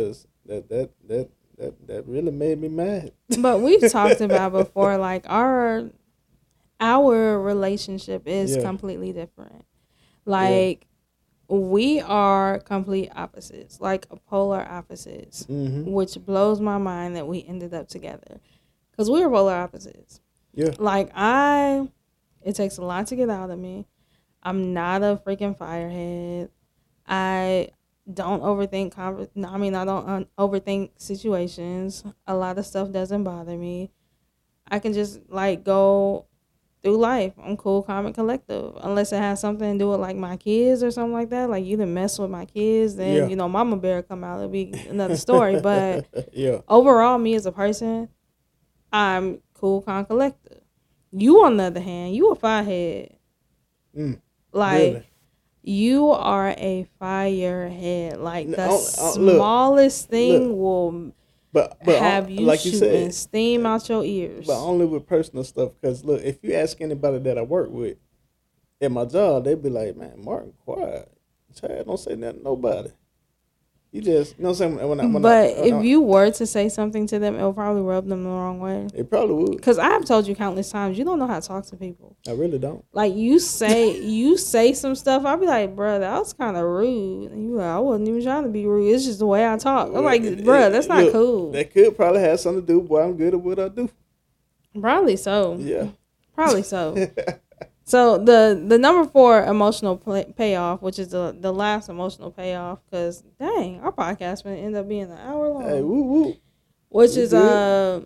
that that that that that really made me mad. But we've talked about before, like our our relationship is Yeah. completely different. Like we are complete opposites, like polar opposites, Mm-hmm. which blows my mind that we ended up together because we were polar opposites. Yeah. Like I, it takes a lot to get out of me. I'm not a freaking firehead. I don't overthink. Conver- no, I mean, I don't un- overthink situations. A lot of stuff doesn't bother me. I can just like go through life. I'm cool, calm, and collective. Unless it has something to do with like my kids or something like that. Like you done mess with my kids, then Yeah. you know, Mama Bear come out. It'll be another story. But yeah. overall, me as a person, I'm cool, calm, collective. You, on the other hand, you a firehead. Mm, Like really? you are a firehead. Like the No, uh, look, smallest thing look. will But but have uh, you like you shooting said, steam out your ears. but only with personal stuff. Because look, if you ask anybody that I work with at my job, they'd be like, "Man, Martin, quiet. Chad, don't say nothing to nobody. You just, you know what I'm saying?" When I, when but I, when if I, you were to say something to them, it will probably rub them the wrong way. it probably would. Because I have told you countless times, you don't know how to talk to people. I really don't. Like you say, you say some stuff. I'll be like, "Bruh, that was kind of rude." And you like, "I wasn't even trying to be rude. It's just the way I talk." I'm like, It- "Bruh, it- that's not look, cool." That could probably have something to do with why I'm good at what I do. Probably so. Yeah. Probably so. So the the number four emotional play, payoff, which is the the last emotional payoff, because dang, our podcast may end up being an hour long. Hey, woo woo. which we is good. uh,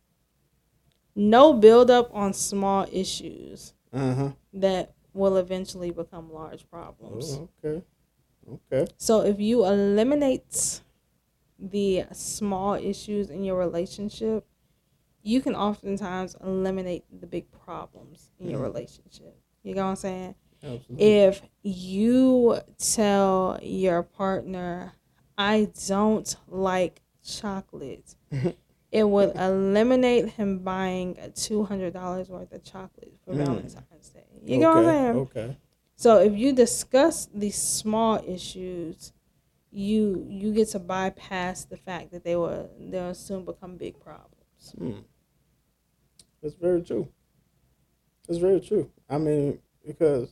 no build up on small issues Uh huh. that will eventually become large problems. Oh, okay. Okay. So if you eliminate the small issues in your relationship, you can oftentimes eliminate the big problems in your Mhm. relationship. You know what I'm saying? Absolutely. If you tell your partner, I don't like chocolate, it would eliminate him buying two hundred dollars worth of chocolate for Mm. Valentine's Day. You know what I'm Okay, saying? Okay. So if you discuss these small issues, you you get to bypass the fact that they will they'll soon become big problems. Hmm. That's very true. That's very true. I mean, because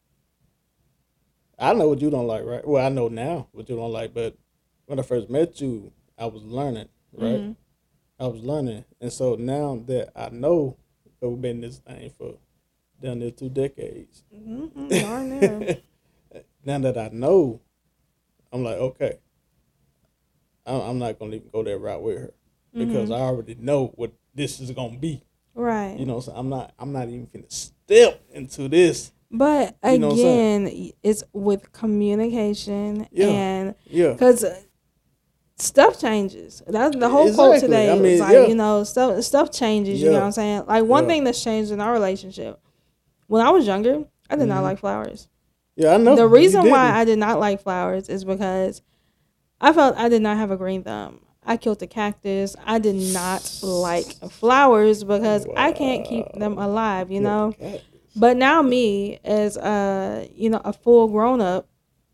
I know what you don't like, right? Well, I know now what you don't like, but when I first met you, I was learning, right? Mhm. I was learning. And so now that I know that we've been in this thing for down there two decades, Mm-hmm. Darn near. now that I know, I'm like, okay, I'm I'm not going to even go that route with her because Mhm. I already know what this is going to be. Right. You know, so I'm not I'm not even finna step into this. But You know what I'm saying? again, it's with communication Yeah. and Yeah. because stuff changes. That's the whole quote Exactly. today. I It mean, was like, yeah. you know, stuff stuff changes. You know Yeah. what I'm saying? Like one Yeah. thing that's changed in our relationship. When I was younger, I did not Mhm. like flowers. Yeah, I know. The You reason why didn't. I did not like flowers is because I felt I did not have a green thumb. I killed a cactus. I did not like flowers because I can't keep them alive, you Killed know? the cactus. But now me as uh, you know, a full grown up,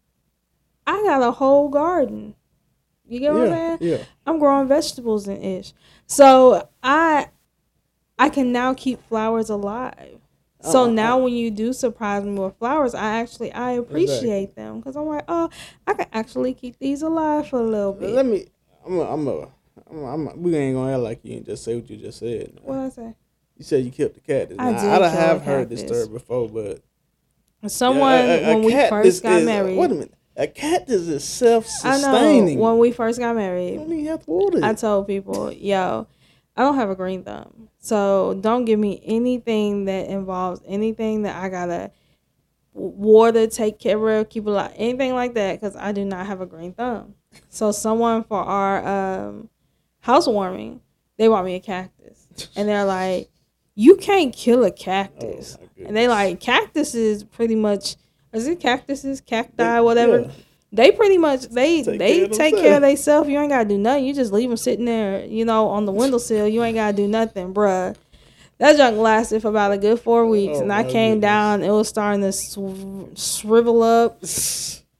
I got a whole garden. You get what I'm Yeah, saying? yeah. I'm growing vegetables and ish. So I I can now keep flowers alive. So Uh, uh, now uh. when you do surprise me with flowers, I actually I appreciate them because I'm like, oh, I can actually keep these alive for a little bit. Let me. I'm. A, I'm. A, I'm. A, I'm a, we ain't gonna act like you ain't just say what you just said. What I say? You said you killed the cactus. I Now, did I done kill a have heard this cactus. story before, but Someone Yeah, a- a- a when we cactus first got is- married, Wait a minute. A cactus is I know self-sustaining. when we first got you married, don't even have to water it. I told people, yo, I don't have a green thumb. So don't give me anything that involves anything that I gotta water, take care of, keep alive, anything like that, because I do not have a green thumb. So someone for our um, housewarming, they bought me a cactus. And they're like, you can't kill a cactus. Oh, my and they goodness. like, cactuses pretty much, is it cactuses, cacti, They- whatever? yeah. They pretty much they Take they care of take care of themselves. themselves. You ain't gotta do nothing. You just leave them sitting there, you know, on the windowsill. You ain't gotta do nothing, bruh. That junk lasted for about a good four weeks, Oh, and I my came goodness. down. It was starting to sw- shrivel up.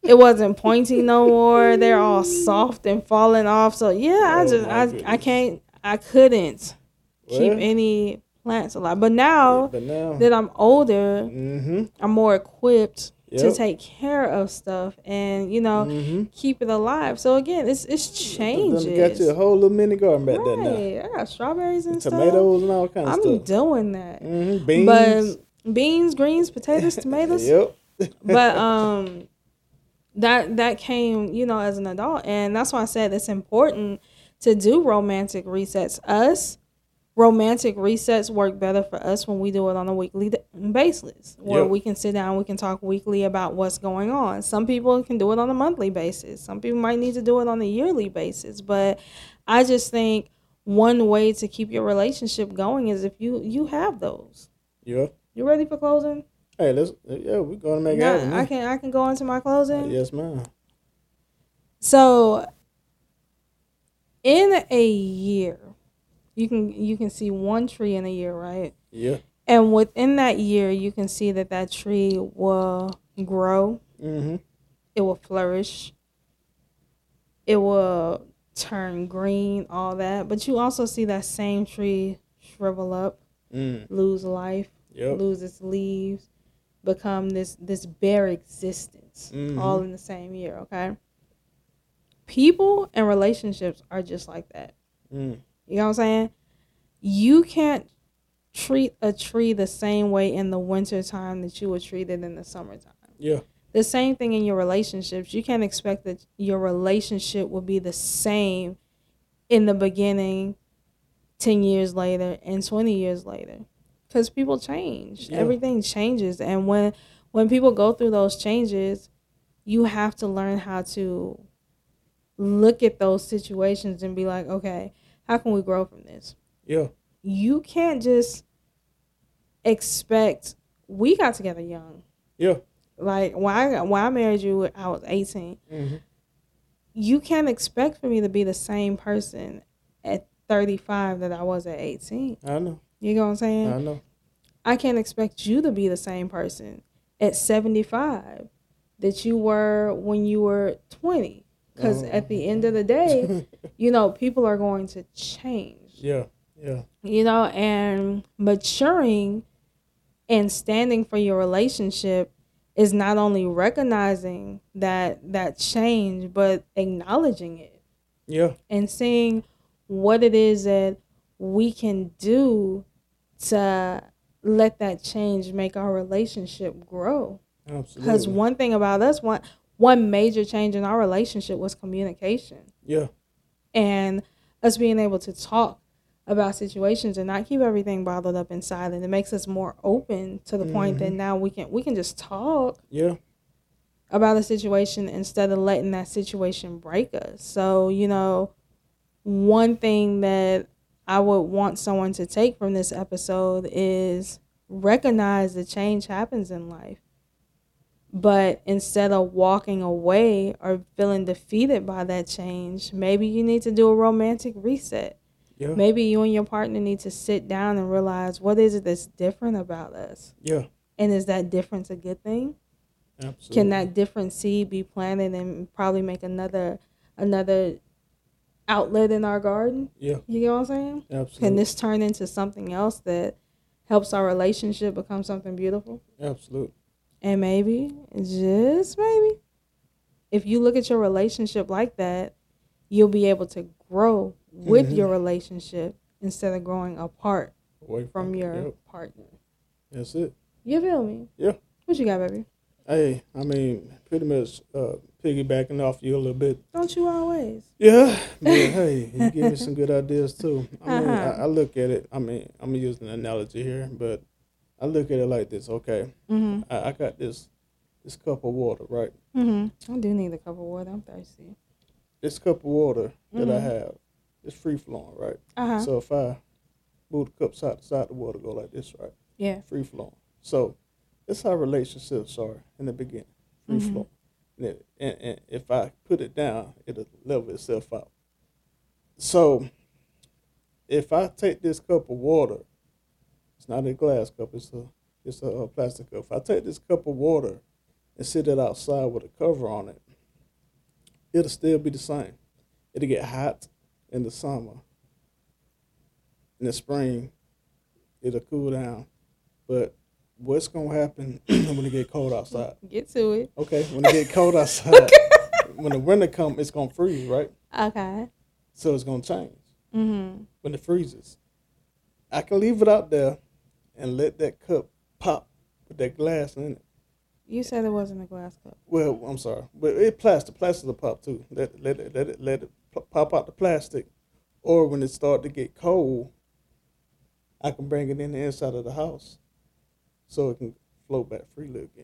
it wasn't pointy no more. They're all soft and falling off. So yeah, I Oh, just my I I goodness. can't I couldn't keep Well, any plants alive. But now but now, that I'm older, mm-hmm. I'm more equipped to Yep. take care of stuff and you know Mm-hmm. keep it alive. So again, it's it's changes. Done got you a whole little mini garden back there now. Right, I got strawberries and stuff. Tomatoes and all kinds of I'm stuff. doing that. Mm-hmm. Beans. But beans, greens, potatoes, tomatoes. Yep. But um, that that came, you know, as an adult, and that's why I said it's important to do romantic resets. Us romantic resets work better for us when we do it on a weekly d- basis, where Yep. we can sit down, we can talk weekly about what's going on. Some people can do it on a monthly basis. Some people might need to do it on a yearly basis. But I just think one way to keep your relationship going is if you you have those. Yeah. You ready for closing? Hey, let's. Yeah, we're gonna make it Nah, happen. I now. can I can go into my closing. Yes, ma'am. So in a year, you can you can see one tree in a year, right? Yeah. And within that year, you can see that that tree will grow, Mm-hmm. it will flourish, it will turn green, all that. But you also see that same tree shrivel up, Mm. lose life, Yep. lose its leaves, become this this bare existence, Mhm. all in the same year. Okay. People and relationships are just like that. Mm. You know what I'm saying? You can't treat a tree the same way in the wintertime that you would treat it in the summertime. Yeah. The same thing in your relationships. You can't expect that your relationship will be the same in the beginning, ten years later, and twenty years later. Because people change. Yeah. Everything changes. And when when people go through those changes, you have to learn how to look at those situations and be like, okay, how can we grow from this? Yeah. You can't just expect. We got together young. Yeah. Like when I got- when I married you, I was eighteen. Mm-hmm. You can't expect for me to be the same person at thirty-five that I was at eighteen. I know. You know what I'm saying? I know. I can't expect you to be the same person at seventy-five that you were when you were twenty. Because Oh. at the end of the day, you know, people are going to change. Yeah. Yeah. You know, and maturing and standing for your relationship is not only recognizing that that change, but acknowledging it Yeah. and seeing what it is that we can do to let that change make our relationship grow. Because Absolutely. one thing about us, one one major change in our relationship was communication Yeah. and us being able to talk about situations and not keep everything bottled up inside. And it makes us more open to the point that now we can we can just talk Yeah. about a situation instead of letting that situation break us. So, you know, one thing that I would want someone to take from this episode is recognize that change happens in life. But instead of walking away or feeling defeated by that change, maybe you need to do a romantic reset. Yeah. Maybe you and your partner need to sit down and realize what is it that's different about us? Yeah. And is that difference a good thing? Absolutely. Can that different seed be planted and probably make another another outlet in our garden? Yeah. You know what I'm saying? Absolutely. Can this turn into something else that helps our relationship become something beautiful? Absolutely. And maybe, just maybe, if you look at your relationship like that, you'll be able to grow with Mhm. your relationship instead of growing apart Away from your Yep. partner. That's it. You feel me? Yeah. What you got, baby? Hey, I mean, pretty much uh, piggybacking off you a little bit. Don't you always? Yeah, but hey, you give me some good ideas too. I mean, Uh-huh. I, I look at it. I mean, I'm using an analogy here, but I look at it like this. Okay, Mm-hmm. I, I got this this cup of water, right? Mm-hmm. I do need a cup of water. I'm thirsty. This cup of water that I Mhm. have is free flowing, right? Uh-huh. So if I move the cup side to side, the water go like this, right? Yeah. Free flowing. So that's how relationships are in the beginning, free Mhm. flowing. And, it- and, and if I put it down, it'll level itself out. So if I take this cup of water, it's not a glass cup, it's a it's a, uh plastic cup. If I take this cup of water and sit it outside with a cover on it, it'll still be the same. It'll get hot in the summer. In the spring, it'll cool down. But what's gonna happen when it get cold outside? Get to it. Okay, when it get cold outside, when the winter come, it's gonna freeze, right? Okay. So it's gonna change Mm-hmm. when it freezes. I can leave it out there and let that cup pop with that glass in it. You said it wasn't a glass cup. Well, I'm sorry, but it plastic. Plastic will pop too. Let let it let it let it p- pop out the plastic, or when it start to get cold, I can bring it in the inside of the house, so it can float back freely again.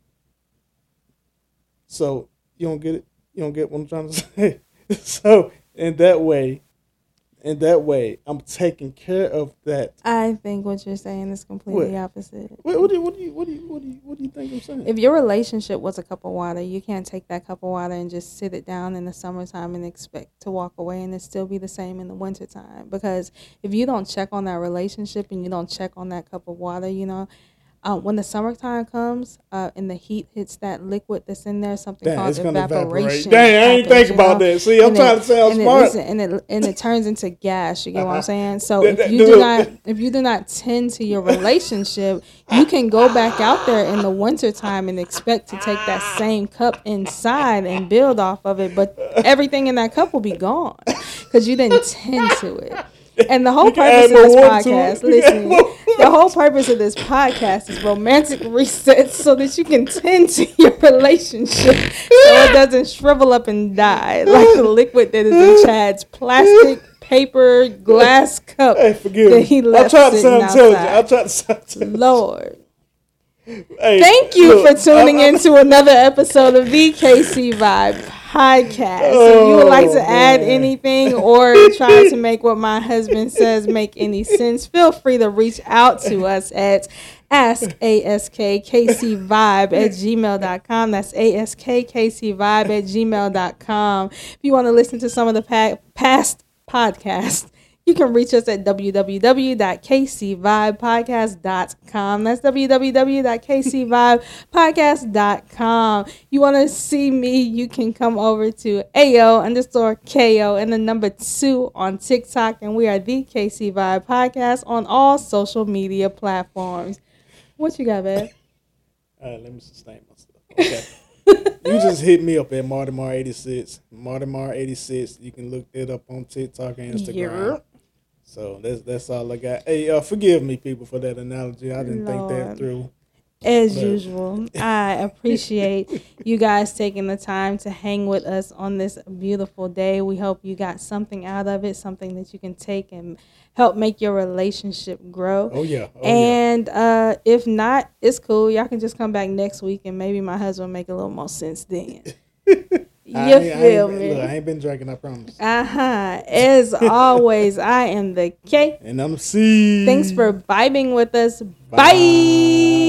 So you don't get it. You don't get what I'm trying to say. So in that way, in that way, I'm taking care of that. I think what you're saying is completely What? opposite. What, what do you what do you what do you what do you what do you think I'm saying? If your relationship was a cup of water, you can't take that cup of water and just sit it down in the summertime and expect to walk away and it still be the same in the wintertime. Because if you don't check on that relationship and you don't check on that cup of water, you know, uh, when the summertime comes uh, and the heat hits that liquid that's in there, something Dang, called it's gonna evaporate. evaporation. Dang, I ain't happens, think you about know? that. See, I'm And trying it- to sound and smart. It, listen, and it and it turns into gas. You get what I'm saying? So That- if that- you do do it. not if you do not tend to your relationship, you can go back out there in the wintertime and expect to take that same cup inside and build off of it, but everything in that cup will be gone because you didn't tend to it. And the whole can add purpose of this more water to podcast, it. You can add listen, more the whole purpose of this podcast is romantic resets so that you can tend to your relationship so it doesn't shrivel up and die like the liquid that is in Chad's plastic paper glass cup Hey, forgive that me. he I left tried to sitting sound intelligent. I outside. tried to sound intelligent. Lord. Hey, Thank you look, for tuning I'm- I'm- into another episode of the K C Vibe podcast. If you would like to Oh, add man. anything or try to make what my husband says make any sense, feel free to reach out to us at askaskKCvibe at gmail dot com. That's askaskvibe at gmail dot com. If you want to listen to some of the pa- past podcasts, you can reach us at w w w dot k c vibe podcast dot com. That's w w w dot k c vibe podcast dot com. You want to see me, you can come over to A O underscore K O and the number two on TikTok. And we are the K C Vibe Podcast on all social media platforms. What you got, babe? All right, let me sustain myself. Okay. You just hit me up at Marty Mar eighty-six. Marty Mar eighty-six. You can look it up on TikTok and Instagram. Yeah. So that's that's all I got. Hey, uh, forgive me, people, for that analogy. I didn't think that Lord. through. As But- usual, I appreciate you guys taking the time to hang with us on this beautiful day. We hope you got something out of it, something that you can take and help make your relationship grow. Oh yeah. Oh and uh, if not, it's cool. Y'all can just come back next week and maybe my husband will make a little more sense then. yeah. I You ain't- I feel ain't, me? Look, I ain't been drinking. I promise. Uh-huh. As always, I am the K. And I'm C. Thanks for vibing with us. Bye. Bye.